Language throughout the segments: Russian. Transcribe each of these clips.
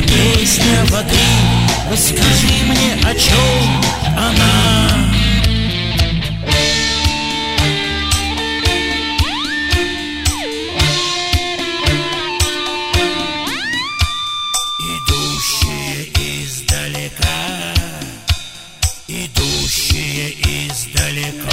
песня воды. Расскажи мне, о чем она. Идущие издалека.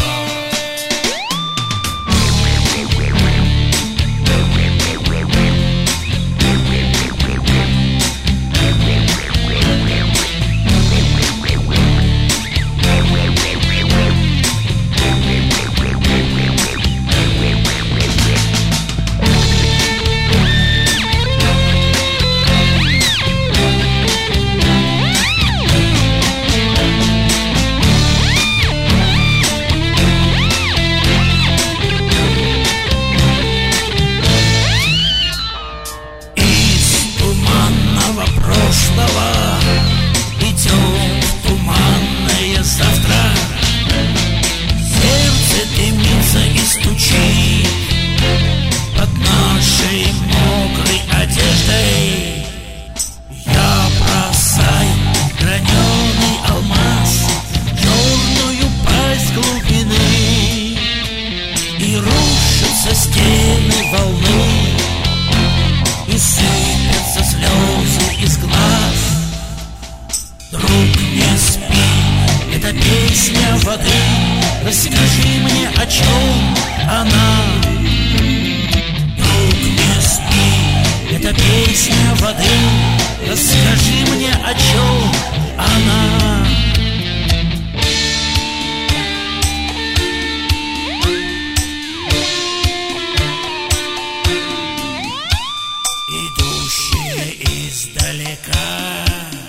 Идем в туманное завтра. Сердце дымится и стучит под нашей мокрой одеждой. Я бросаю граненый алмаз в черную пасть глубины, и рушатся стены волны, и сыпятся слезы из глаз. Друг, не спи, это песня воды. Расскажи мне, о чем она. Друг, не спи, это песня воды. Расскажи мне, о чем она. Идущие издалека.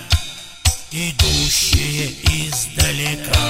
Идущие издалека.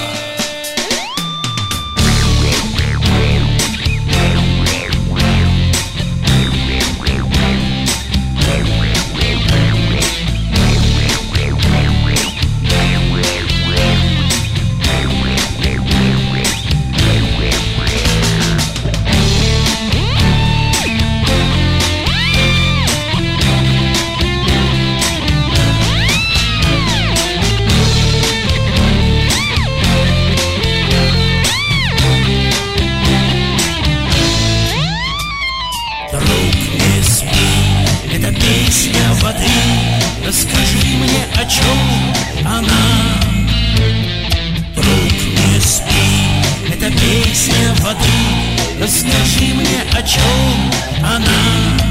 Песня воды, расскажи мне, о чем она. Друг, не спи, это песня воды. Расскажи мне, о чем она.